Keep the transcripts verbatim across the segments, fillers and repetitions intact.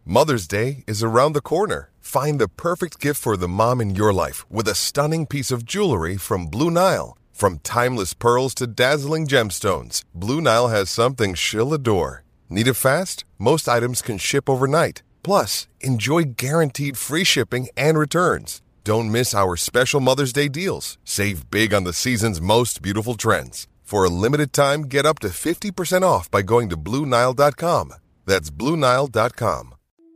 Mother's Day is around the corner. Find the perfect gift for the mom in your life with a stunning piece of jewelry from Blue Nile. From timeless pearls to dazzling gemstones, Blue Nile has something she'll adore. Need it fast? Most items can ship overnight. Plus, enjoy guaranteed free shipping and returns. Don't miss our special Mother's Day deals. Save big on the season's most beautiful trends. For a limited time, get up to fifty percent off by going to Blue Nile dot com. That's Blue Nile dot com.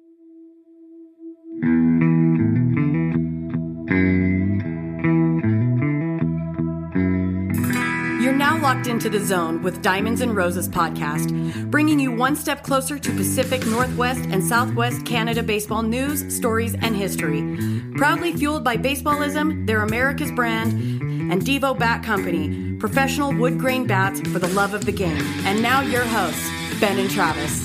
You're now locked into The Zone with Diamonds and Roses podcast, bringing you one step closer to Pacific Northwest and Southwest Canada baseball news, stories, and history. Proudly fueled by Baseballism, they're America's brand, and Devo Bat Company, professional wood grain bats for the love of the game. And now your hosts, Ben and Travis.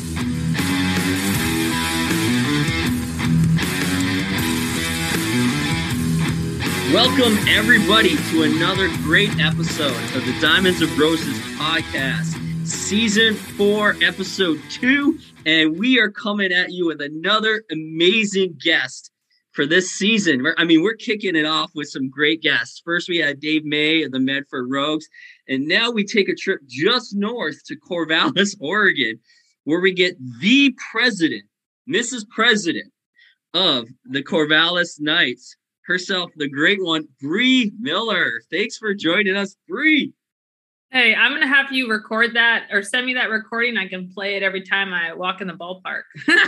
Welcome, everybody, to another great episode of the Diamonds of Roses podcast, season four, episode two, and we are coming at you with another amazing guest for this season. I mean, we're kicking it off with some great guests. First, we had Dave May of the Medford Rogues, and now we take a trip just north to Corvallis, Oregon, where we get the president, Missus President of the Corvallis Knights, herself, the great one, Bree Miller. Thanks for joining us, Bree. Hey, I'm going to have you record that or send me that recording. I can play it every time I walk in the ballpark.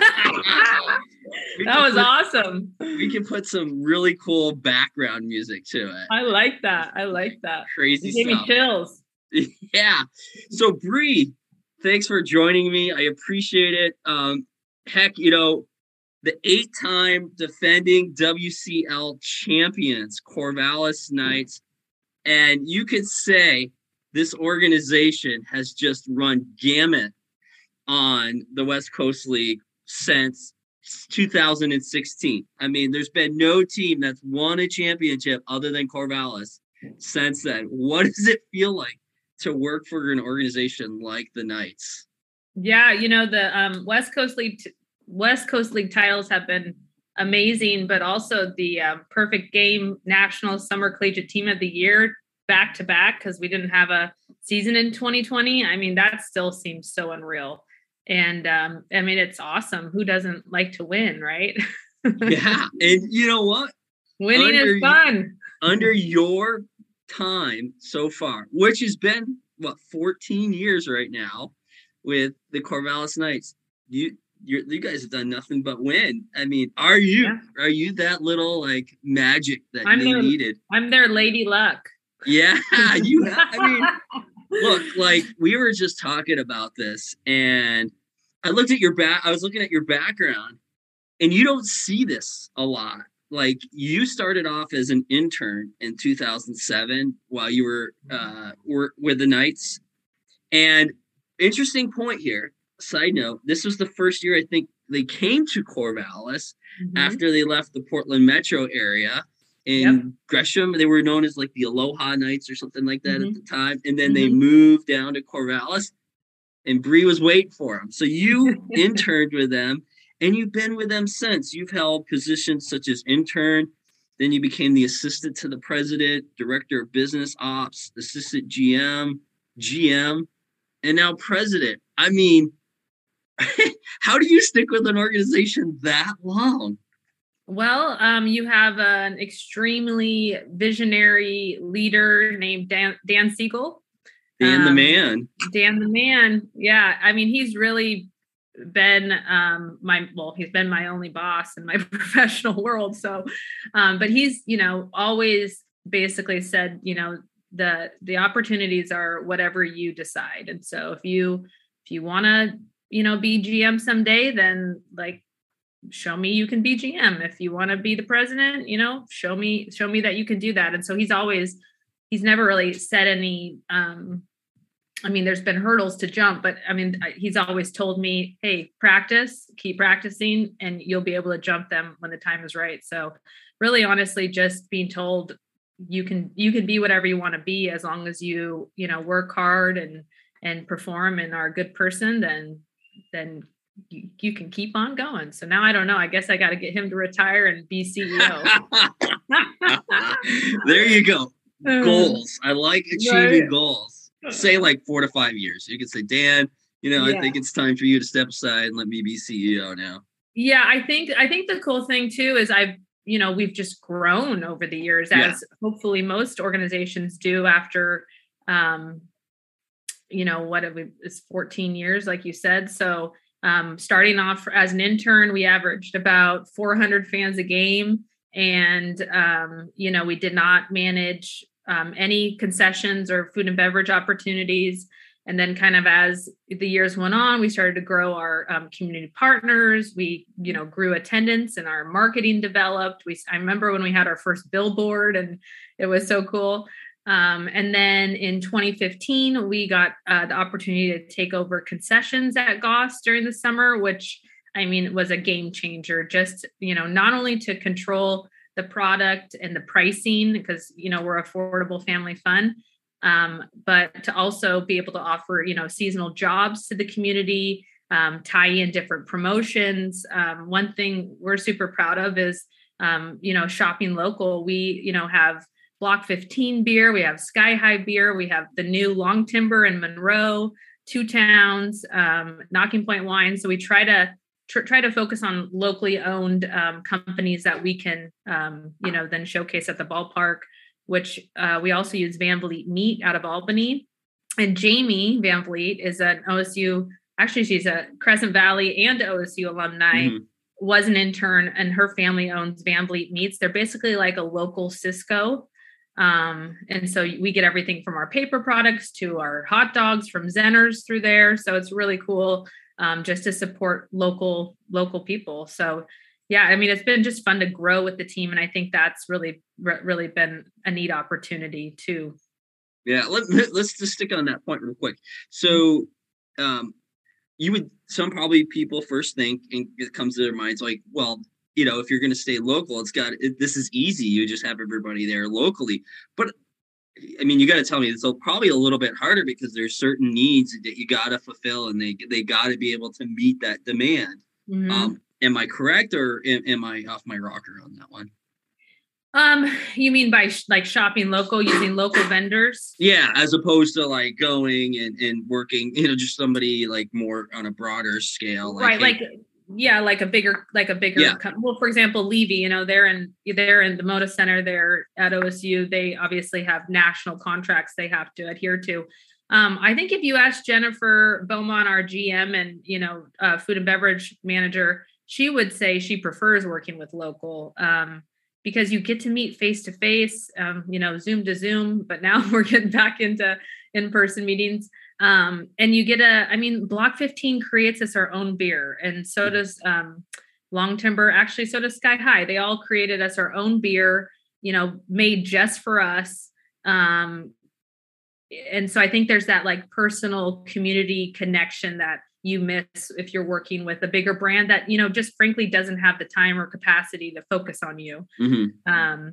That was put, awesome. We can put some really cool background music to it. I like that. I like that. Crazy it gave stuff. me chills. Yeah. So, Bree, thanks for joining me. I appreciate it. Um, heck, you know, the eight-time defending W C L champions, Corvallis Knights, and you could say this organization has just run gamut on the West Coast League since two thousand sixteen. I mean, there's been no team that's won a championship other than Corvallis since then. What does it feel like to work for an organization like the Knights? Yeah, you know, the um, West Coast League t- West Coast League titles have been amazing, but also the um, Perfect Game National Summer Collegiate Team of the Year back to back, because we didn't have a season in twenty twenty. I mean, that still seems so unreal. And um, I mean, it's awesome. Who doesn't like to win, right? Yeah. And you know what? Winning under, is fun. Under your time so far, which has been, what, fourteen years right now with the Corvallis Knights, you You're, you guys have done nothing but win. I mean, are you yeah. are you that little like magic that I'm they their, needed? I'm their lady luck. Yeah, you have. I mean, look, like we were just talking about this, and I looked at your back. I was looking at your background, and you don't see this a lot. Like you started off as an intern in two thousand seven while you were uh, were with the Knights. And interesting point here. Side note, this was the first year I think they came to Corvallis mm-hmm. after they left the Portland metro area. In yep. Gresham, they were known as like the Aloha Knights or something like that mm-hmm. at the time. And then mm-hmm. they moved down to Corvallis, and Bree was waiting for them. So you interned with them, and you've been with them since. You've held positions such as intern. Then you became the assistant to the president, director of business ops, assistant G M, G M, and now president. I mean, how do you stick with an organization that long? Well, um, you have an extremely visionary leader named Dan, Dan Siegel. Dan um, the man. Dan the man. Yeah. I mean, he's really been um, my, well, he's been my only boss in my professional world. So, um, but he's, you know, always basically said, you know, the, the opportunities are whatever you decide. And so if you, if you want to, you know, be G M someday, then like, show me you can be G M. If you want to be the president, you know, show me, show me that you can do that. And so he's always, he's never really said any, um, I mean, there's been hurdles to jump, but I mean, he's always told me, hey, practice, keep practicing, and you'll be able to jump them when the time is right. So really, honestly, just being told you can, you can be whatever you want to be, as long as you, you know, work hard and, and perform and are a good person, then, then you, you can keep on going. So now I don't know. I guess I got to get him to retire and be C E O. There you go. Goals. I like achieving Right. goals. Say like four to five years. You can say, Dan, you know, Yeah. I think it's time for you to step aside and let me be C E O now. Yeah, I think I think the cool thing too is I've, you know, we've just grown over the years, as Yeah. hopefully most organizations do after, um, you know, what have we, it's fourteen years, like you said. So um, starting off as an intern, we averaged about four hundred fans a game. And, um, you know, we did not manage um, any concessions or food and beverage opportunities. And then kind of as the years went on, we started to grow our um, community partners. We, you know, grew attendance and our marketing developed. We, I remember when we had our first billboard and it was so cool. Um, and then in twenty fifteen, we got uh, the opportunity to take over concessions at Goss during the summer, which I mean, was a game changer. Just, you know, not only to control the product and the pricing, because, you know, we're affordable family fun, um, but to also be able to offer, you know, seasonal jobs to the community, um, tie in different promotions. Um, one thing we're super proud of is, um, you know, shopping local. We, you know, have Block fifteen beer, we have Sky High beer, we have the new Long Timber in Monroe, Two Towns, um, Knocking Point Wine. So we try to tr- try to focus on locally owned um, companies that we can, um, you know, then showcase at the ballpark. Which uh, we also use Van Vliet Meat out of Albany, and Jamie Van Vliet is an O S U. Actually, she's a Crescent Valley and O S U alumni. Mm-hmm. Was an intern, and her family owns Van Vliet Meats. They're basically like a local Cisco. Um, and so we get everything from our paper products to our hot dogs from Zenners through there. So it's really cool um, just to support local, local people. So yeah, I mean, it's been just fun to grow with the team. And I think that's really, re- really been a neat opportunity too. Yeah. Let, let's just stick on that point real quick. So um, you would, some probably people first think, and it comes to their minds like, well, you know, if you're going to stay local, it's got, it, this is easy. You just have everybody there locally. But I mean, you got to tell me it's probably a little bit harder because there's certain needs that you got to fulfill, and they, they got to be able to meet that demand. Mm-hmm. Um, am I correct, or am, am I off my rocker on that one? Um, you mean by sh- like shopping local, using local vendors? Yeah. As opposed to like going and, and working, you know, just somebody like more on a broader scale. Like, right. hey, like, Yeah, like a bigger, like a bigger, yeah. company. Well, for example, Levy, you know, they're in, they're in the Moda Center, they're at O S U. They obviously have national contracts they have to adhere to. Um, I think if you ask Jennifer Beaumont, our G M and, you know, uh, food and beverage manager, she would say she prefers working with local, um, because you get to meet face to face, you know, Zoom to Zoom, but now we're getting back into in-person meetings. Um, and you get a, I mean, Block fifteen creates us our own beer, and so does um, Long Timber. Actually, so does Sky High. They all created us our own beer, you know, made just for us. Um, and so I think there's that like personal community connection that you miss if you're working with a bigger brand that, you know, just frankly doesn't have the time or capacity to focus on you. Mm-hmm. Um,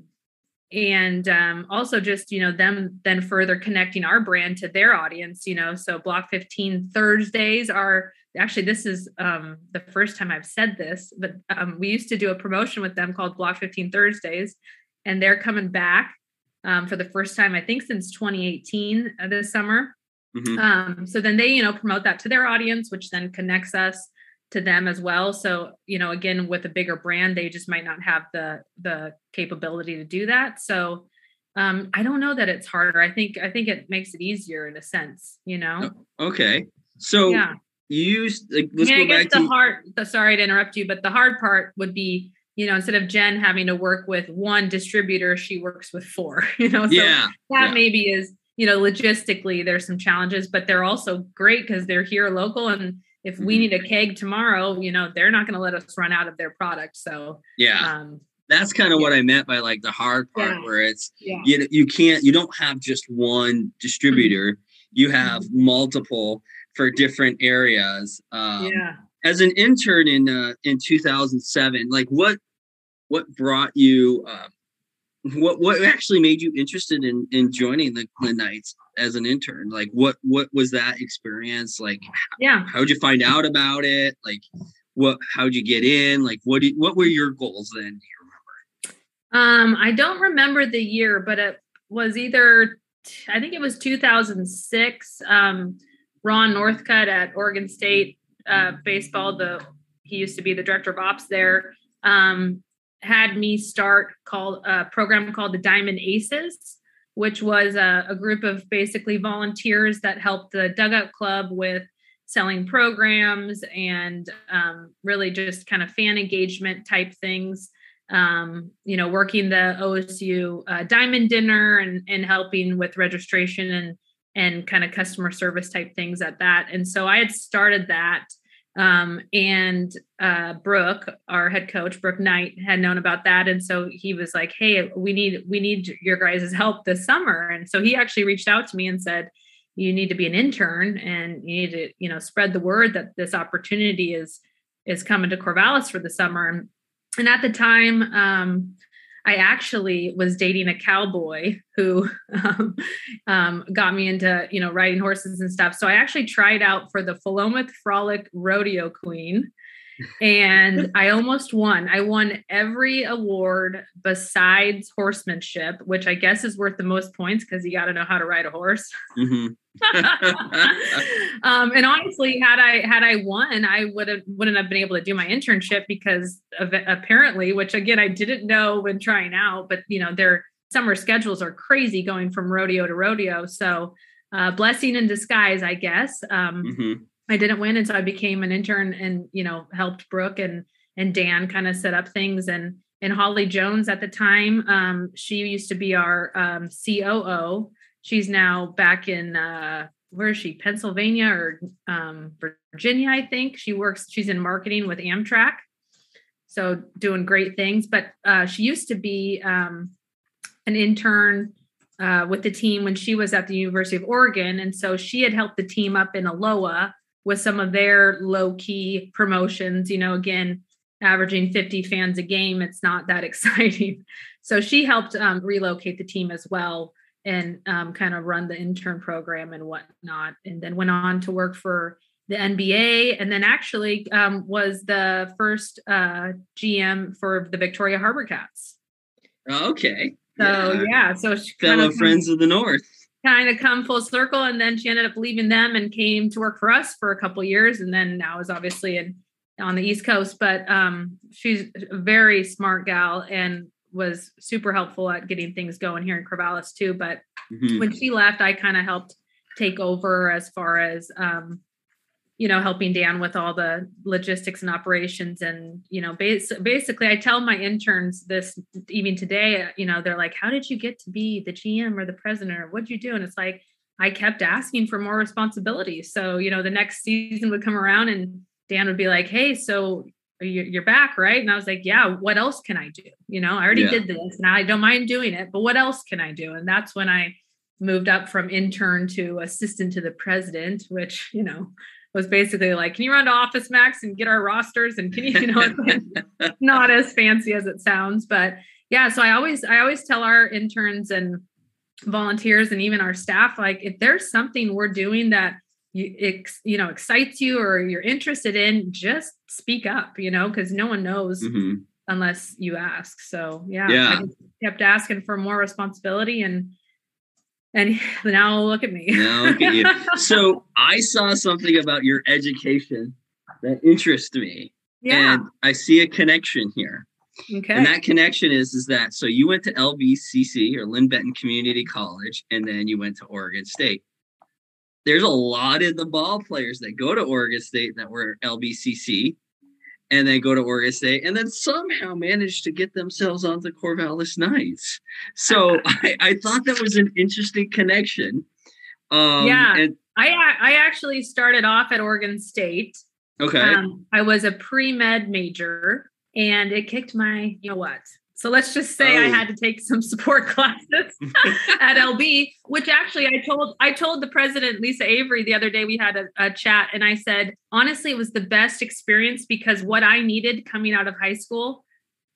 And um, also just, you know, them then further connecting our brand to their audience, you know, so Block fifteen Thursdays are actually, this is um, the first time I've said this, but um, we used to do a promotion with them called Block fifteen Thursdays, and they're coming back um, for the first time, I think since twenty eighteen uh, this summer. Mm-hmm. Um, so then they, you know, promote that to their audience, which then connects us to them as well. So, you know, again, with a bigger brand, they just might not have the, the capability to do that. So um, I don't know that it's harder. I think, I think it makes it easier in a sense, you know? Okay. So yeah. you used, like, let's I mean, go I guess back the to hard, the, sorry to interrupt you, but the hard part would be, you know, instead of Jen having to work with one distributor, she works with four, you know? So yeah, that yeah. maybe is, you know, logistically there's some challenges, but they're also great because they're here local, and if we need a keg tomorrow, you know, they're not going to let us run out of their product. So, yeah, um, that's kind of yeah. what I meant by like the hard part, yeah. where it's, yeah. you you can't, you don't have just one distributor. Mm-hmm. You have mm-hmm. multiple for different areas. Um, yeah. As an intern in, uh, in two thousand seven, like what, what brought you, uh, what what actually made you interested in in joining the, the Knights as an intern? Like, what what was that experience like? Yeah. How'd you find out about it? Like, what? How'd you get in? Like, what did, what were your goals then? Do you remember? Um, I don't remember the year, but it was either I think it was two thousand six. Um, Ron Northcutt at Oregon State uh, baseball, the he used to be the director of ops there. Um, had me start called a program called the Diamond Aces, which was a, a group of basically volunteers that helped the Dugout Club with selling programs and um, really just kind of fan engagement type things. Um, you know, working the O S U uh, Diamond Dinner and, and helping with registration and and kind of customer service type things at that. And so I had started that. Um, and uh, Brooke, our head coach, Brooke Knight, had known about that. And so he was like, hey, we need, we need your guys' help this summer. And so he actually reached out to me and said, you need to be an intern and you need to, you know, spread the word that this opportunity is, is coming to Corvallis for the summer. And, and at the time, um, I actually was dating a cowboy who um, um, got me into, you know, riding horses and stuff. So I actually tried out for the Philomath Frolic Rodeo Queen and I almost won. I won every award besides horsemanship, which I guess is worth the most points because you got to know how to ride a horse. Mm-hmm. um, and honestly, had I had I won, I would have wouldn't have been able to do my internship because of apparently, which again I didn't know when trying out, but you know their summer schedules are crazy going from rodeo to rodeo. So uh, blessing in disguise, I guess. Um, mm-hmm. I didn't win, and so I became an intern and you know helped Brooke and and Dan kind of set up things and and Holly Jones at the time. Um, she used to be our um, C O O. She's now back in, uh, where is she? Pennsylvania or um, Virginia, I think. She works, she's in marketing with Amtrak. So doing great things. But uh, she used to be um, an intern uh, with the team when she was at the University of Oregon. And so she had helped the team up in Aloha with some of their low-key promotions. You know, again, averaging fifty fans a game, it's not that exciting. So she helped um, relocate the team as well. And um, kind of run the intern program and whatnot. And then went on to work for the N B A. And then actually um, was the first uh, G M for the Victoria Harbor Cats. Okay. So, yeah. yeah so she Fellow kind of friends come, of the North. Kind of come full circle. And then she ended up leaving them and came to work for us for a couple of years. And then now is obviously in, on the East Coast. But um, she's a very smart gal and was super helpful at getting things going here in Corvallis too. But mm-hmm. when she left, I kind of helped take over as far as, um, you know, helping Dan with all the logistics and operations. And, you know, bas- basically I tell my interns this even today, you know, they're like, how did you get to be the G M or the president or what'd you do? And it's like, I kept asking for more responsibility. So, you know, the next season would come around and Dan would be like, hey, so you're back, right? And I was like, yeah, what else can I do? You know, I already yeah. did this and I don't mind doing it, but what else can I do? And that's when I moved up from intern to assistant to the president, which, you know, was basically like, can you run to Office Max and get our rosters? And can you, you know, not as fancy as it sounds, but yeah. So I always, I always tell our interns and volunteers and even our staff, like if there's something we're doing that you, ex, you know, excites you or you're interested in, just speak up, you know, because no one knows mm-hmm. unless you ask. So yeah, yeah. I just kept asking for more responsibility and, and now look at me. Now look at you. So I saw something about your education that interests me. Yeah. And I see a connection here. Okay. And that connection is, is that, so you went to L B C C or Lynn Benton Community College, and then you went to Oregon State. There's a lot of the ball players that go to Oregon State that were L B C C and they go to Oregon State and then somehow manage to get themselves on the Corvallis Knights. So I, I thought that was an interesting connection. Um, yeah. And, I, I actually started off at Oregon State. Okay. Um, I was a pre-med major and it kicked my, you know what? So let's just say oh. I had to take some support classes at L B, which actually I told I told the president, Lisa Avery, the other day we had a, a chat, and I said, honestly, it was the best experience because what I needed coming out of high school,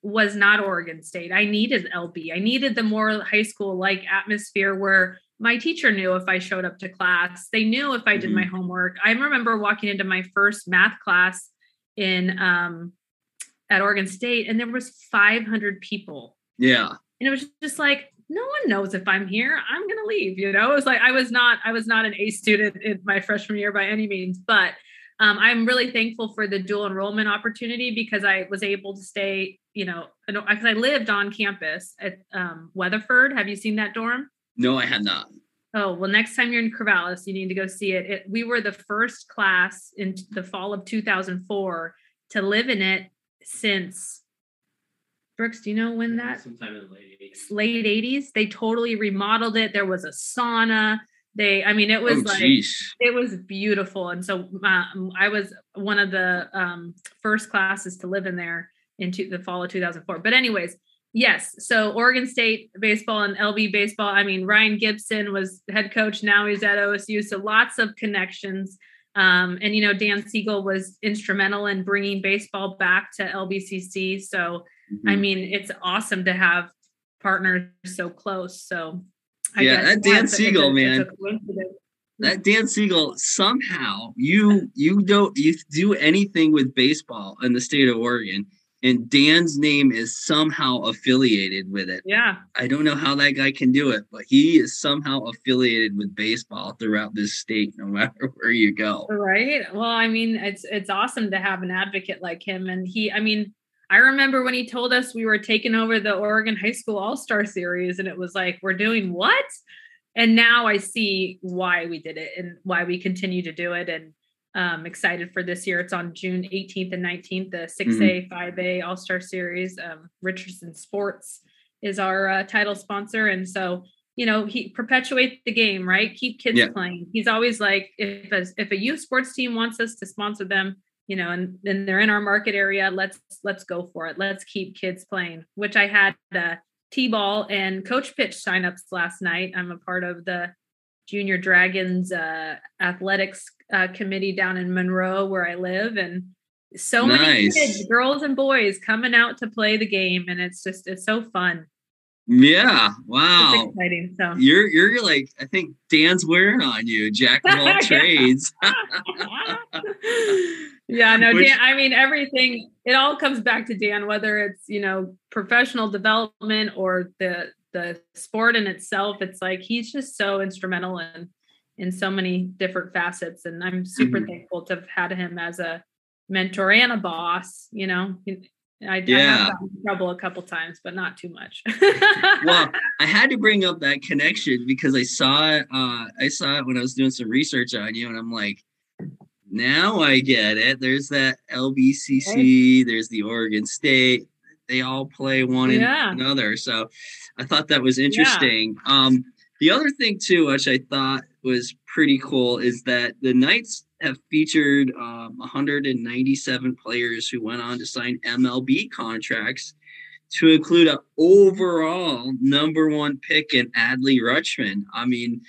was not Oregon State. I needed L B. I needed the more high school like atmosphere where my teacher knew if I showed up to class. They knew if I did mm-hmm. my homework. I remember walking into my first math class in um, at Oregon State, and there was five hundred people. Yeah. And it was just like, no one knows if I'm here, I'm going to leave. You know, it was like, I was not, I was not an A student in my freshman year by any means, but um, I'm really thankful for the dual enrollment opportunity because I was able to stay, you know, because I lived on campus at um, Weatherford. Have you seen that dorm? No, I have not. Oh, well, next time you're in Corvallis, you need to go see it. it. We were the first class in the fall of two thousand four to live in it since, Brooks, do you know when that? Sometime in the late eighties. Late eighties. They totally remodeled it. There was a sauna. They, I mean, it was oh, like, geez. It was beautiful. And so um, I was one of the um, first classes to live in there in the fall of two thousand four. But anyways, yes. So Oregon State baseball and L B baseball. I mean, Ryan Gibson was head coach. Now he's at O S U. So lots of connections. Um, and, you know, Dan Siegel was instrumental in bringing baseball back to L B C C. So, mm-hmm. I mean, it's awesome to have partners so close. So, I yeah, guess that Dan it's a, Siegel, it's a, man, it's that Dan Siegel, somehow you, you don't, you do anything with baseball in the state of Oregon, and Dan's name is somehow affiliated with it. Yeah. I don't know how that guy can do it, but he is somehow affiliated with baseball throughout this state, no matter where you go. Right. Well, I mean, it's, it's awesome to have an advocate like him. And he, I mean, I remember when he told us we were taking over the Oregon High School All-Star Series, and it was like, we're doing what? And now I see why we did it and why we continue to do it. And I'm excited for this year. It's on June eighteenth and nineteenth, the six A, mm-hmm. five A All-Star Series. Um, Richardson Sports is our uh, title sponsor. And so, you know, he perpetuate the game, right? Keep kids yeah. playing. He's always like, if a, if a youth sports team wants us to sponsor them, you know, and then they're in our market area, let's, let's go for it. Let's keep kids playing, which I had uh, T-ball and coach pitch signups last night. I'm a part of the Junior Dragons uh, athletics uh, committee down in Monroe where I live. And so nice. many kids, girls and boys coming out to play the game. And it's just, it's so fun. Yeah. Wow. It's exciting. So you're, you're like, I think Dan's wearing on you, jack of all trades. Yeah, no, Which, Dan, I mean, everything, it all comes back to Dan, whether it's, you know, professional development or the, the sport in itself. It's like, he's just so instrumental in, in so many different facets. And I'm super mm-hmm. thankful to have had him as a mentor and a boss, you know. I, yeah. I have gotten in trouble a couple times, but not too much. Well, I had to bring up that connection because I saw it. Uh, I saw it when I was doing some research on you, and I'm like, now I get it. There's that L B C C. There's the Oregon State. They all play one yeah. another. So I thought that was interesting. Yeah. Um, the other thing too, which I thought was pretty cool, is that the Knights have featured um, one hundred ninety-seven players who went on to sign M L B contracts, to include an overall number one pick in Adley Rutschman. I mean,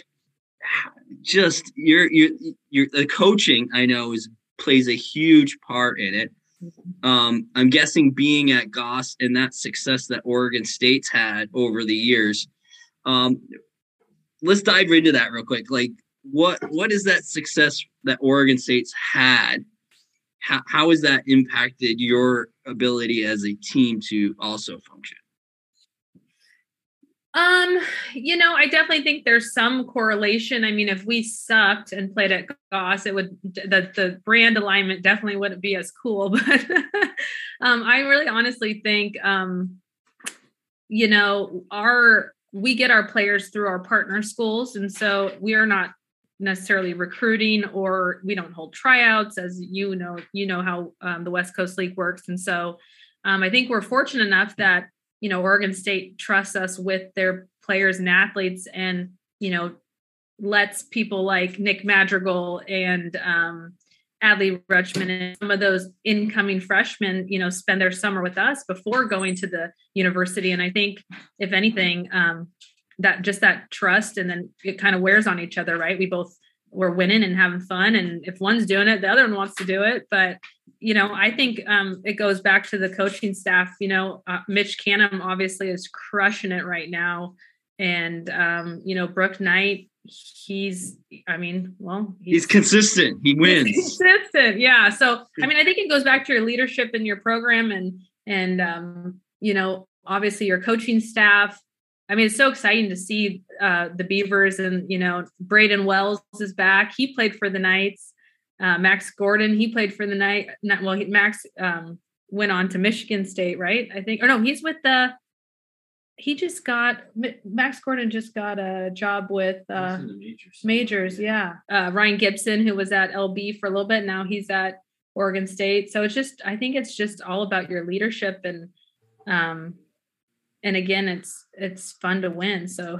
just your your your the coaching, I know, is plays a huge part in it. Um, I'm guessing being at Goss and that success that Oregon State's had over the years. Um, let's dive into that real quick. Like, what what is that success that Oregon State's had? How how has that impacted your ability as a team to also function? Um, you know, I definitely think there's some correlation. I mean, if we sucked and played at Goss, it would, the, the brand alignment definitely wouldn't be as cool. But um, I really honestly think, um, you know, our, we get our players through our partner schools. And so we are not necessarily recruiting, or we don't hold tryouts, as you know, you know how um, the West Coast League works. And so um, I think we're fortunate enough that, you know, Oregon State trusts us with their players and athletes, and, you know, lets people like Nick Madrigal and um, Adley Rutschman and some of those incoming freshmen, you know, spend their summer with us before going to the university. And I think, if anything, um, that just that trust, and then it kind of wears on each other, right? We both were winning and having fun. And if one's doing it, the other one wants to do it. But you know, I think um, it goes back to the coaching staff. You know, uh, Mitch Canham obviously is crushing it right now. And, um, you know, Brooke Knight, he's, I mean, well, he's, he's consistent. He wins. Consistent. Yeah. So, I mean, I think it goes back to your leadership in your program and, and, um, you know, obviously your coaching staff. I mean, it's so exciting to see uh, the Beavers and, you know, Braden Wells is back. He played for the Knights. Uh, Max Gordon, he played for the Knight. Not, well, he, Max um, went on to Michigan State, right? I think, or no, he's with the, he just got, Max Gordon just got a job with uh, majors. majors. Yeah. Uh, Ryan Gibson, who was at L B for a little bit. Now he's at Oregon State. So it's just, I think it's just all about your leadership and, um, and again, it's, it's fun to win. So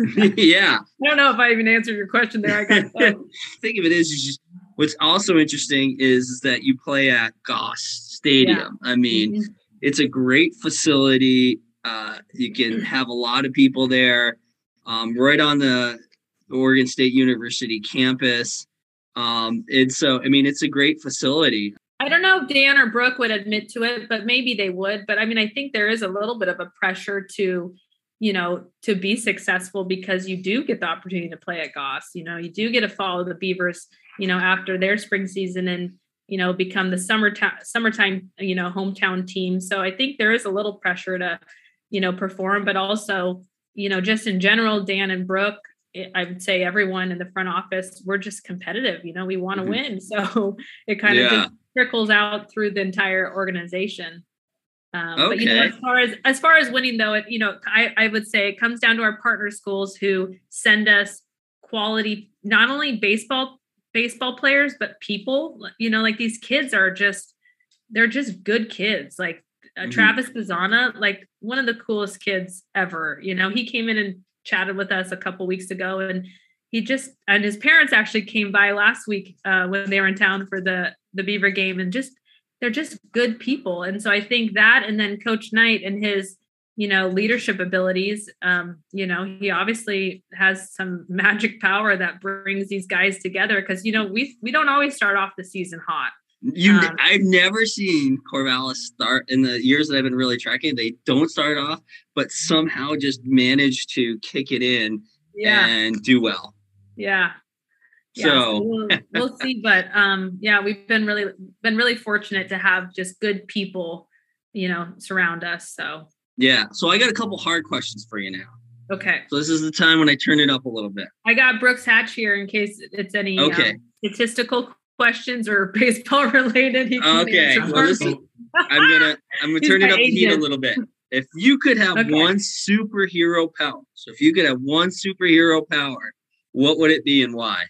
yeah, I don't know if I even answered your question there. I got I think of it is just, what's also interesting is, is that you play at Goss Stadium. Yeah. I mean, mm-hmm. It's a great facility. Uh, you can have a lot of people there, um, right on the Oregon State University campus. Um, and so, I mean, it's a great facility. I don't know if Dan or Brooke would admit to it, but maybe they would. But I mean, I think there is a little bit of a pressure to, you know, to be successful because you do get the opportunity to play at Goss. You know, you do get to follow the Beavers, you know, after their spring season and, you know, become the summertime, summertime, you know, hometown team. So I think there is a little pressure to, you know, perform, but also, you know, just in general, Dan and Brooke, I would say everyone in the front office, we're just competitive, you know, we want to mm-hmm. win. So it kind yeah. of just trickles out through the entire organization. Um, okay. But, you know, as far as, as far as winning though, it, you know, I, I would say it comes down to our partner schools who send us quality, not only baseball, baseball players, but people, you know, like these kids are just, they're just good kids. Like, Uh, mm-hmm. Travis Bazana, like one of the coolest kids ever. You know, he came in and chatted with us a couple weeks ago, and he just and his parents actually came by last week uh, when they were in town for the the Beaver game, and just they're just good people. And so I think that, and then Coach Knight and his, you know, leadership abilities. Um, you know, he obviously has some magic power that brings these guys together because you know we we don't always start off the season hot. You, um, I've never seen Corvallis start in the years that I've been really tracking. They don't start off, but somehow just manage to kick it in yeah. and do well. Yeah. yeah so, so we'll, we'll see. But um, yeah, we've been really been really fortunate to have just good people, you know, surround us. So yeah. So I got a couple hard questions for you now. Okay. So this is the time when I turn it up a little bit. I got Brooks Hatch here in case it's any okay. um, statistical questions or baseball related. He can okay. Well, this is, I'm gonna I'm gonna turn it up the heat a little bit. If you could have okay. one superhero power, so if you could have one superhero power, what would it be and why?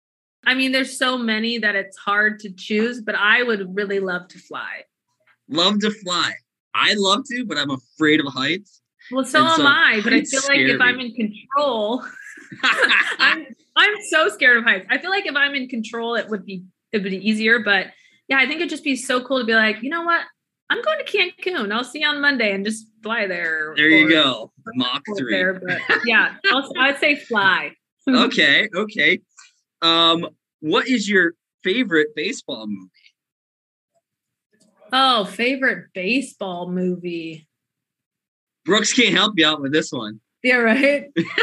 I mean, there's so many that it's hard to choose, but I would really love to fly. Love to fly. I love to, but I'm afraid of heights. Well, so am so I, but I feel like if me. I'm in control, I'm I'm so scared of heights. I feel like if I'm in control, it would be it would be easier. But yeah, I think it'd just be so cool to be like, you know what? I'm going to Cancun. I'll see you on Monday and just fly there. There you go. Mach three. There, but yeah, I'll, I'd say fly. okay. Okay. Um, what is your favorite baseball movie? Oh, favorite baseball movie. Brooks can't help you out with this one. Yeah, right.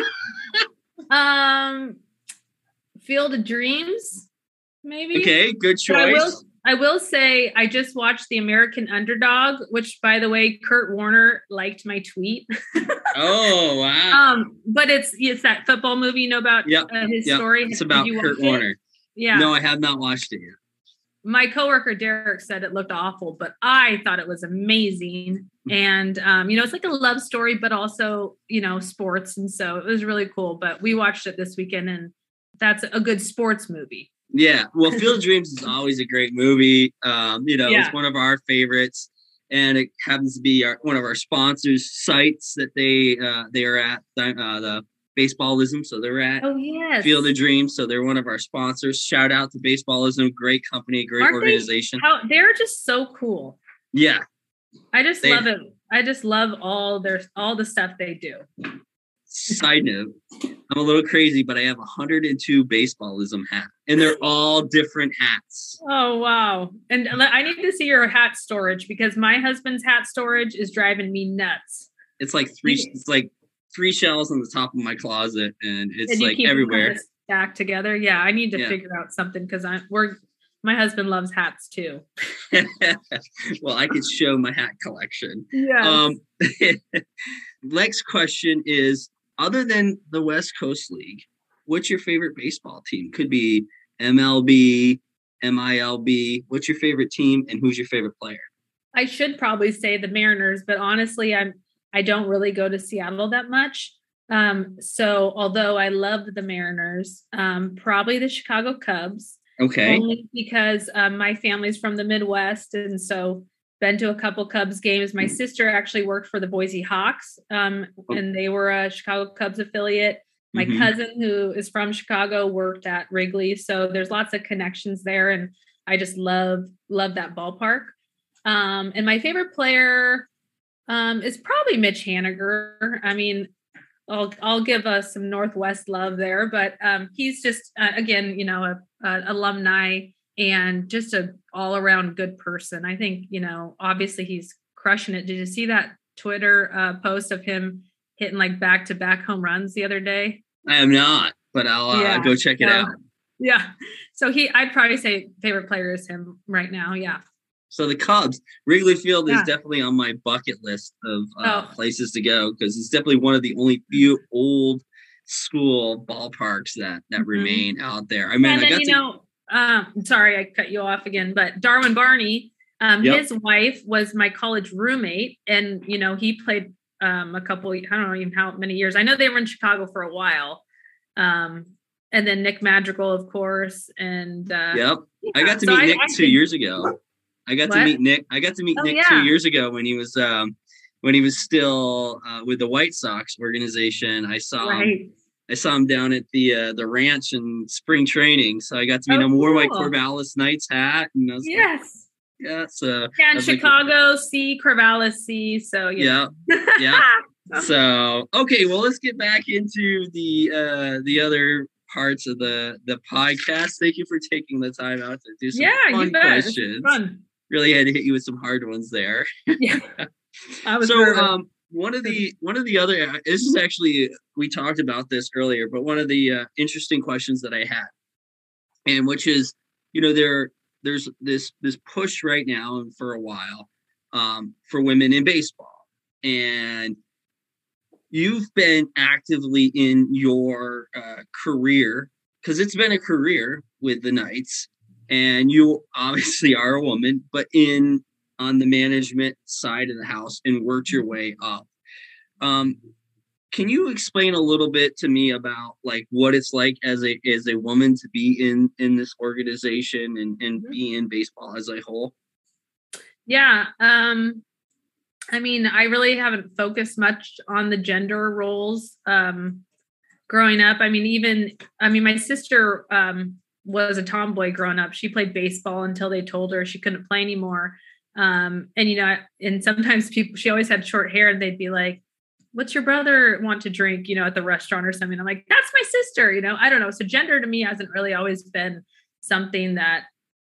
um, Field of Dreams, maybe. Okay, good choice. I will, I will say I just watched The American Underdog, which, by the way, Kurt Warner liked my tweet. Oh wow! Um, but it's it's that football movie. You know about yep, uh, his yep. story. It's about Kurt Warner. It? Yeah. No, I have not watched it yet. My coworker Derek said it looked awful, but I thought it was amazing. And um, you know, it's like a love story, but also you know, sports, and so it was really cool. But we watched it this weekend, and that's a good sports movie. Yeah, well, Field of Dreams is always a great movie. Um, you know, yeah. It's one of our favorites, and it happens to be our, one of our sponsors' sites that they uh, they are at uh, the Baseballism. So they're at oh yes, Field of Dreams. So they're one of our sponsors. Shout out to Baseballism, great company, great Aren't organization. They, how, they're just so cool. Yeah, I just they, love it. I just love all their all the stuff they do. side note, I'm a little crazy, but I have one hundred two baseballism hats, and they're all different hats. Oh, wow. And I need to see your hat storage because my husband's hat storage is driving me nuts. It's like three, it's like three shelves on the top of my closet, and it's and like everywhere. Stacked together. Yeah, I need to yeah. figure out something because I'm we're my husband loves hats too. Well, I could show my hat collection. Yeah. Um, next question is, other than the West Coast League, what's your favorite baseball team? Could be M L B, M I L B. What's your favorite team, and who's your favorite player? I should probably say the Mariners, but honestly, I'm I don't really go to Seattle that much. Um, so although I loved the Mariners, um, probably the Chicago Cubs. Okay. Only because um, my family's from the Midwest, and so been to a couple Cubs games. My sister actually worked for the Boise Hawks, um, and they were a Chicago Cubs affiliate. My mm-hmm. cousin, who is from Chicago, worked at Wrigley. So there's lots of connections there, and I just love love that ballpark. Um, and my favorite player um, is probably Mitch Haniger. I mean, I'll I'll give us some Northwest love there, but um, he's just uh, again, you know, a, a alumni and just a all around good person. I think, you know, obviously he's crushing it. Did you see that Twitter uh, post of him hitting like back to back home runs the other day? I am not, but I'll uh, yeah. go check it uh, out. Yeah. So he, I'd probably say favorite player is him right now. Yeah. So the Cubs, Wrigley Field yeah. is definitely on my bucket list of uh, oh. places to go because it's definitely one of the only few old school ballparks that that mm-hmm. remain out there. I mean, and I then, got you to. know, um, sorry, I cut you off again, but Darwin Barney, um, yep. his wife was my college roommate, and you know he played um, a couple. I don't know even how many years. I know they were in Chicago for a while. Um, and then Nick Madrigal, of course, and uh, yep, yeah. I got to so meet I, Nick I two think, years ago. I got what? to meet Nick. I got to meet oh, Nick yeah. two years ago when he was um, when he was still uh, with the White Sox organization. I saw right. him. I saw him down at the uh, the ranch in spring training, so I got to meet oh, him. Cool. Wore my Corvallis Knights hat, and I was yes, like, yeah, so yeah, in Chicago, like, C, Corvallis, C. So yeah, yeah. So okay, well, let's get back into the uh, the other parts of the the podcast. Thank you for taking the time out to do some yeah, fun you bet. questions. Fun. Really had to hit you with some hard ones there. Yeah, I was so nervous. um. One of the one of the other this is actually we talked about this earlier, but one of the uh, interesting questions that I had, and which is, you know, there there's this this push right now and for a while um, for women in baseball, and you've been actively in your uh, career because it's been a career with the Knights, and you obviously are a woman, but in on the management side of the house and worked your way up. Um, can you explain a little bit to me about like what it's like as a as a woman to be in in this organization and, and mm-hmm. be in baseball as a whole? Yeah. Um, I mean, I really haven't focused much on the gender roles um, growing up. I mean, even, I mean, my sister um, was a tomboy growing up. She played baseball until they told her she couldn't play anymore. Um, and, you know, and sometimes people, she always had short hair and they'd be like, what's your brother want to drink, you know, at the restaurant or something? I'm like, that's my sister, you know, I don't know. So gender to me hasn't really always been something that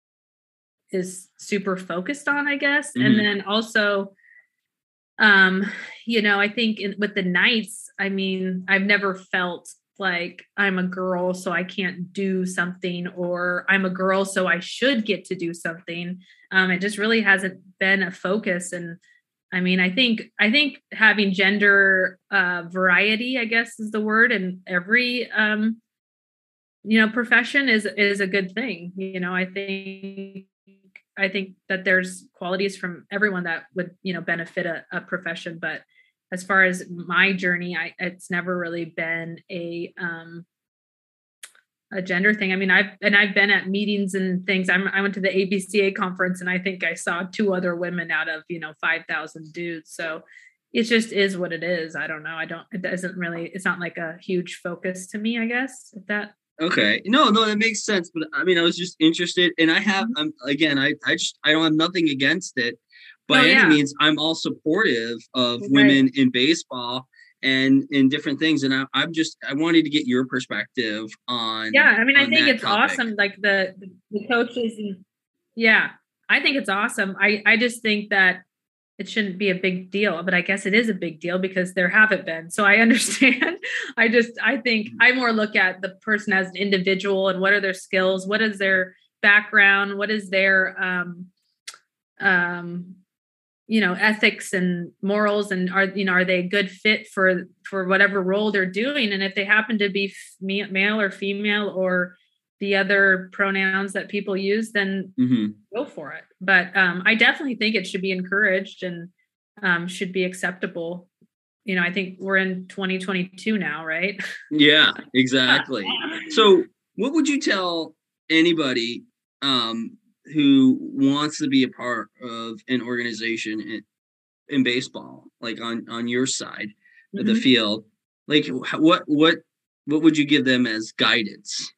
is super focused on, I guess. Mm-hmm. And then also, um, you know, I think in, with the Knights, I mean, I've never felt like I'm a girl, so I can't do something, or I'm a girl, so I should get to do something. Um, it just really hasn't been a focus. And I mean, I think, I think having gender uh, variety, I guess is the word, in every, um, you know, profession is, is a good thing. You know, I think, I think that there's qualities from everyone that would, you know, benefit a, a profession. But as far as my journey, I, it's never really been a, um, a gender thing. I mean, I've, and I've been at meetings and things. I'm, I went to the A B C A conference and I think I saw two other women out of, you know, five thousand dudes. So it just is what it is. I don't know. I don't, it doesn't really, it's not like a huge focus to me, I guess, if that. Okay. No, no, that makes sense. But I mean, I was just interested, and I have, Mm-hmm. um, again, I, I just, I don't have nothing against it by Oh, any yeah. means. I'm all supportive of Right. women in baseball. and in different things. And I, I'm just, I wanted to get your perspective on. Yeah. I mean, I think it's topic. awesome. Like the, the coaches and yeah, I think it's awesome. I, I just think that it shouldn't be a big deal, but I guess it is a big deal because there haven't been. So I understand. I just, I think I more look at the person as an individual and what are their skills? What is their background? What is their, um, um, you know, ethics and morals, and are, you know, are they a good fit for, for whatever role they're doing? And if they happen to be f- male or female or the other pronouns that people use, then mm-hmm. go for it. But um, I definitely think it should be encouraged and um, should be acceptable. You know, I think we're in twenty twenty-two now, right? Yeah, exactly. So what would you tell anybody um, who wants to be a part of an organization in, in baseball, like on, on your side mm-hmm. of the field? Like what, what, what would you give them as guidance?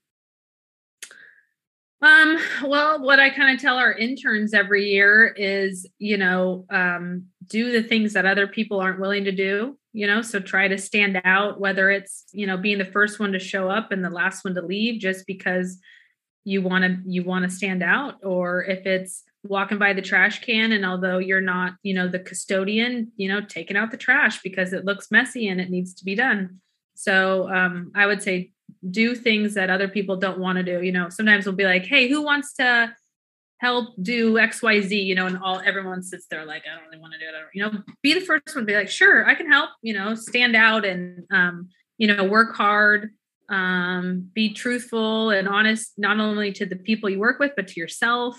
Um, well, what I kind of tell our interns every year is, you know, um, do the things that other people aren't willing to do, you know, so try to stand out, whether it's, you know, being the first one to show up and the last one to leave just because you want to, you want to stand out, or if it's walking by the trash can and although you're not, you know, the custodian, you know, taking out the trash because it looks messy and it needs to be done. So, um, I would say, do things that other people don't want to do. You know, sometimes we'll be like, hey, who wants to help do X, Y, Z, you know, and all everyone sits there like, I don't really want to do it. I don't, you know, be the first one to be like, sure, I can help, you know, stand out and, um, you know, work hard, um, be truthful and honest, not only to the people you work with, but to yourself.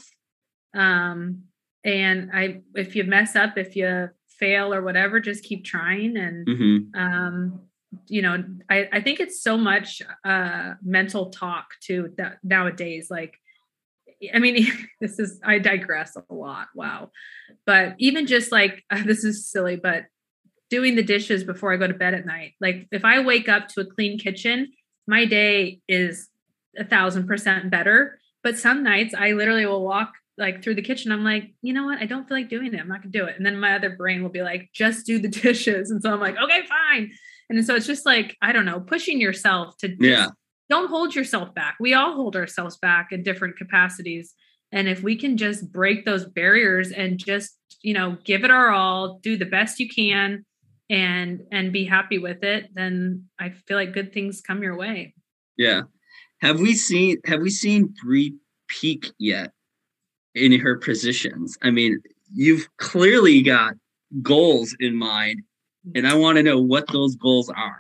Um, and I, if you mess up, if you fail or whatever, just keep trying. And, mm-hmm. um, you know, I, I think it's so much uh, mental talk too that nowadays, like, I mean, this is, I digress a lot. Wow. But even just like, uh, this is silly, but doing the dishes before I go to bed at night. Like if I wake up to a clean kitchen, my day is a thousand percent better. But some nights I literally will walk like through the kitchen. I'm like, you know what? I don't feel like doing it. I'm not gonna do it. And then my other brain will be like, just do the dishes. And so I'm like, okay, fine. And so it's just like, I don't know, pushing yourself to just, yeah. Don't hold yourself back. We all hold ourselves back in different capacities. And if we can just break those barriers and just, you know, give it our all, do the best you can and, and be happy with it, then I feel like good things come your way. Yeah. Have we seen, have we seen Bree peak yet in her positions? I mean, you've clearly got goals in mind. And I want to know what those goals are.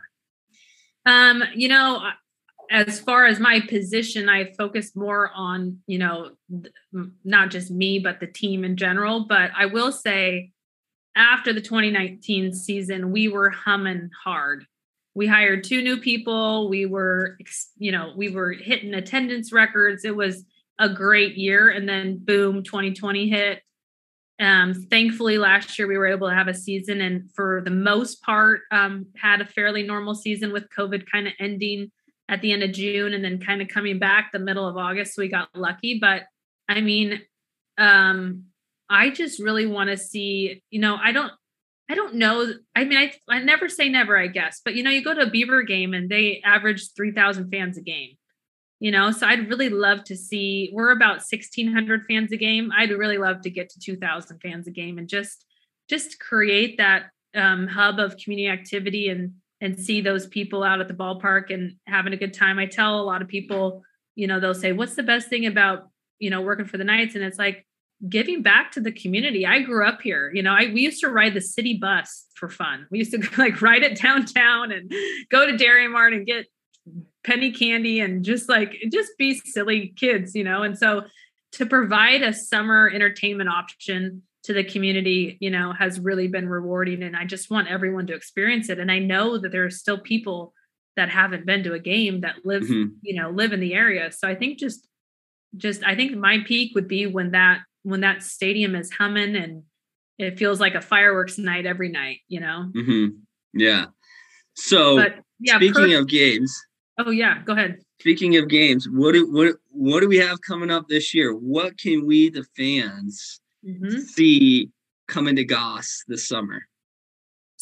Um, you know, as far as my position, I focus more on, you know, not just me, but the team in general. But I will say after the twenty nineteen season, we were humming hard. We hired two new people. We were, you know, we were hitting attendance records. It was a great year. And then boom, twenty twenty hit. Um, thankfully last year we were able to have a season and for the most part, um, had a fairly normal season with COVID kind of ending at the end of June and then kind of coming back the middle of August. So we got lucky, but I mean, um, I just really want to see, you know, I don't, I don't know. I mean, I, I never say never, I guess, but you know, you go to a Beaver game and they average three thousand fans a game. You know, so I'd really love to see, we're about sixteen hundred fans a game. I'd really love to get to two thousand fans a game and just, just create that um, hub of community activity and, and see those people out at the ballpark and having a good time. I tell a lot of people, you know, they'll say, what's the best thing about, you know, working for the Knights? And it's like giving back to the community. I grew up here, you know, I, we used to ride the city bus for fun. We used to like ride it downtown and go to Dairy Mart and get penny candy and just like, just be silly kids, you know? And so to provide a summer entertainment option to the community, you know, has really been rewarding. And I just want everyone to experience it. And I know that there are still people that haven't been to a game that live, mm-hmm. you know, live in the area. So I think just, just, I think my peak would be when that, when that stadium is humming and it feels like a fireworks night every night, you know? Mm-hmm. Yeah. So but, yeah, speaking per- of games, Oh yeah, go ahead. Speaking of games, what do what what do we have coming up this year? What can we, the fans, mm-hmm. see coming to Goss this summer?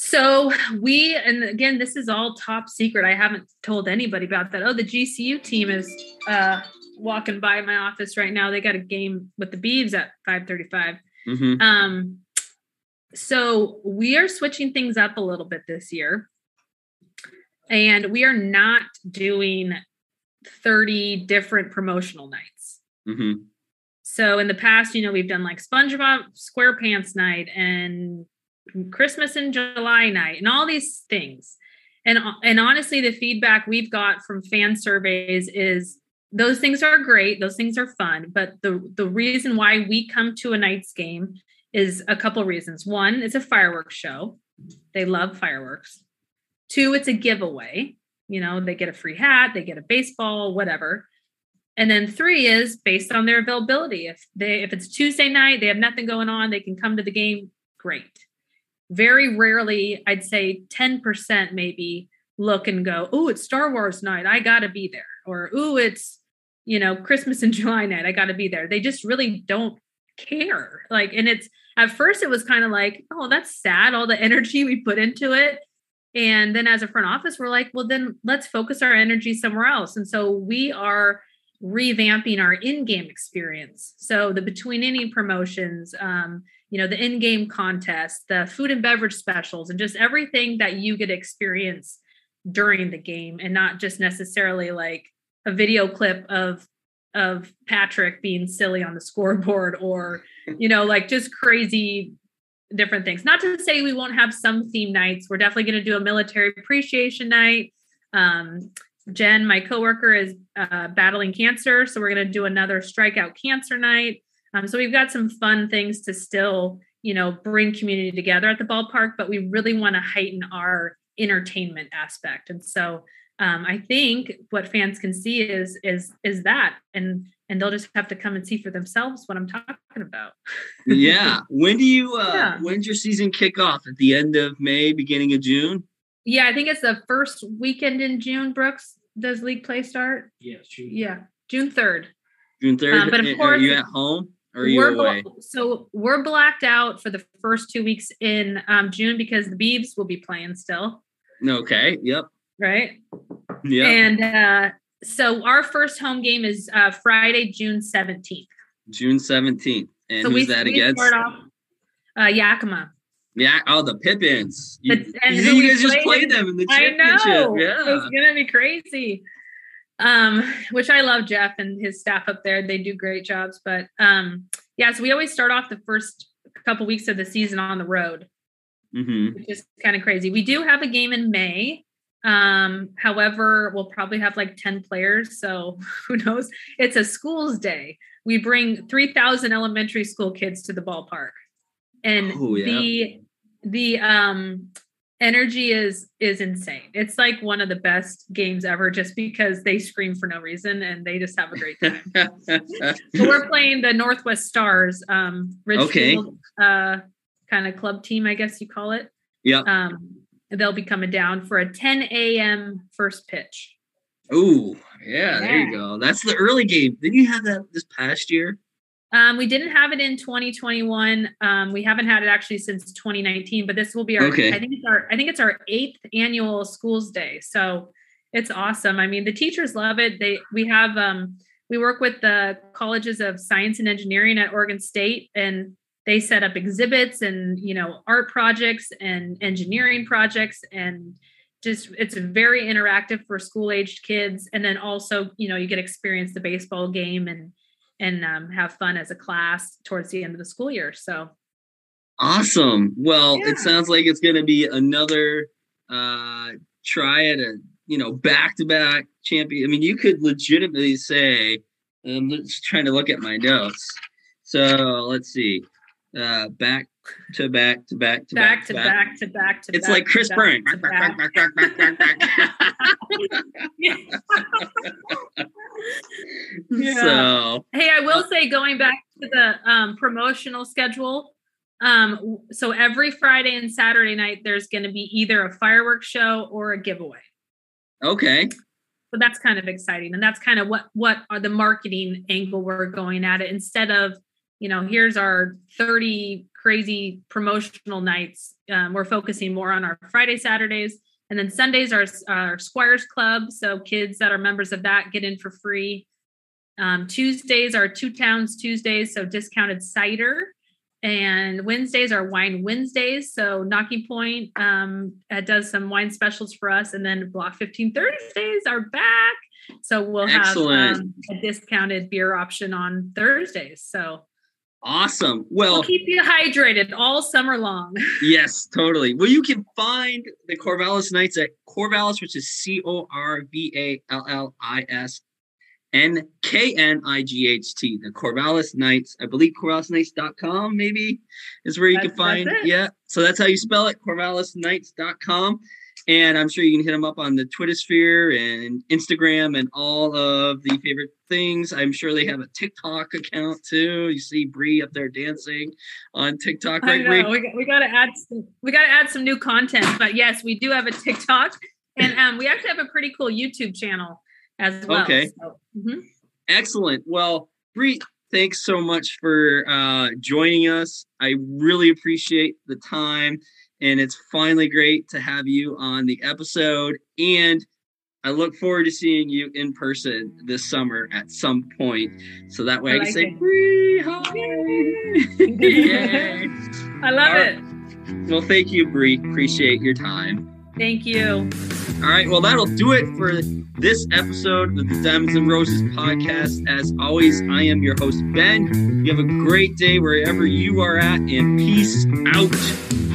So we, and again, this is all top secret. I haven't told anybody about that. Oh, the G C U team is uh, walking by my office right now. They got a game with the Beavs at five thirty-five. Mm-hmm. Um, so we are switching things up a little bit this year. And we are not doing thirty different promotional nights. Mm-hmm. So in the past, you know, we've done like SpongeBob SquarePants night and Christmas in July night and all these things. And, and honestly, the feedback we've got from fan surveys is those things are great. Those things are fun. But the, the reason why we come to a Knights game is a couple reasons. One, it's a fireworks show. They love fireworks. Two, it's a giveaway. You know, they get a free hat, they get a baseball, whatever. And then three is based on their availability. If they, if it's Tuesday night, they have nothing going on, they can come to the game. Great. Very rarely, I'd say ten percent maybe look and go, oh, it's Star Wars night, I got to be there. Or, oh, it's, you know, Christmas in July night, I got to be there. They just really don't care. Like, and it's, at first it was kind of like, oh, that's sad, all the energy we put into it. And then as a front office, we're like, well, then let's focus our energy somewhere else. And so we are revamping our in-game experience. So the between inning promotions, um, you know, the in-game contest, the food and beverage specials, and just everything that you get to experience during the game, and not just necessarily like a video clip of of Patrick being silly on the scoreboard, or, you know, like just crazy different things. Not to say we won't have some theme nights. We're definitely going to do a military appreciation night. Um, Jen, my coworker, is uh, battling cancer, so we're going to do another strikeout cancer night. Um, so we've got some fun things to still, you know, bring community together at the ballpark, but we really want to heighten our entertainment aspect. And so um, I think what fans can see is is is that, and and they'll just have to come and see for themselves what I'm talking about. Yeah. When do you? Uh, Yeah. When's your season kick off? At the end of May, beginning of June? Yeah, I think it's the first weekend in June. Brooks, does league play start? Yeah, June. Yeah, June third. June third. Um, but of are course- you at home or are you We're away? bl- so we're blacked out for the first two weeks in um, June because the Beavs will be playing still, Okay. Yep. right? Yep. And uh, so our first home game is uh, Friday, June seventeenth. June seventeenth. And So who's we, that we against? start off uh, Yakima. Yeah. Oh, the Pippins. You, But- and you, who we guys just played played in- them in the I championship. know. Yeah. It's gonna be crazy. Um, which I love Jeff and his staff up there. They do great jobs. But um, yeah, so we always start off the first couple weeks of the season on the road, Mm-hmm. which is kind of crazy. We do have a game in May. Um, however, we'll probably have like ten players. So who knows? It's a schools day. We bring three thousand elementary school kids to the ballpark. And Oh, yeah. the the um energy is is insane. It's like one of the best games ever, just because they scream for no reason and they just have a great time. So we're playing the Northwest Stars, um, Ridgefield, uh, kind of club team, I guess you call it. Yep. Um, they'll be coming down for a ten a.m. first pitch. Ooh, yeah, there you Yeah. go. That's the early game. Didn't you have that this past year? Um, we didn't have it in twenty twenty-one. Um, we haven't had it actually since twenty nineteen, but this will be our, Okay. I think it's our, I think it's our eighth annual schools day. So it's awesome. I mean, the teachers love it. They, we have, um, we work with the colleges of science and engineering at Oregon State, and they set up exhibits and, you know, art projects and engineering projects, and just, it's very interactive for school aged kids. And then also, you know, you get to experience the baseball game and, and um, have fun as a class towards the end of the school year. So Awesome. Well, Yeah. it sounds like it's going to be another uh, try at a, you know, back-to-back champion. I mean, you could legitimately say, I'm just trying to look at my notes. So let's see, uh, back to back to back to back to back to back to It's back like to Chris back Byrne. to back. Yeah. Yeah. So Hey, I will say, going back to the um, promotional schedule, um, w- so every Friday and Saturday night, there's going to be either a fireworks show or a giveaway. okay. So that's kind of exciting. And that's kind of what, what are the marketing angle we're going at it, instead of, you know, here's our thirty crazy promotional nights. Um, we're focusing more on our Friday, Saturdays, and then Sundays are our Squires Club. So kids that are members of that get in for free. Um, Tuesdays are Two Towns Tuesdays, so discounted cider. And Wednesdays are Wine Wednesdays. So Knocking Point um, does some wine specials for us. And then Block fifteen Thursdays are back. So we'll Excellent. have um, a discounted beer option on Thursdays. So awesome. Well, we'll keep you hydrated all summer long. Yes, totally. Well, you can find the Corvallis Nights at Corvallis, which is C O R V A L L I S N K N I G H T, the Corvallis Nights. I believe corvallis nights dot com maybe is where you That's, can find. that's it. Yeah. So that's how you spell it, corvallis nights dot com. And I'm sure you can hit them up on the Twitter sphere and Instagram and all of the favorite things. I'm sure they have a TikTok account too. You see Bree up there dancing on TikTok, right, I know. Bree? We got, we got to add some, we got to add some new content, but yes, we do have a TikTok, and um, we actually have a pretty cool YouTube channel as well. Okay. So, mm-hmm. Excellent. Well, Bree, thanks so much for uh, joining us. I really appreciate the time, and it's finally great to have you on the episode. And I look forward to seeing you in person this summer at some point, so that way I, I can say, it. Bree, hi! Yay. I love All it. Right. Well, thank you, Bree. Appreciate your time. Thank you. All right. Well, that'll do it for this episode of the Diamonds and Roses podcast. As always, I am your host, Ben. You have a great day wherever you are at, and peace out.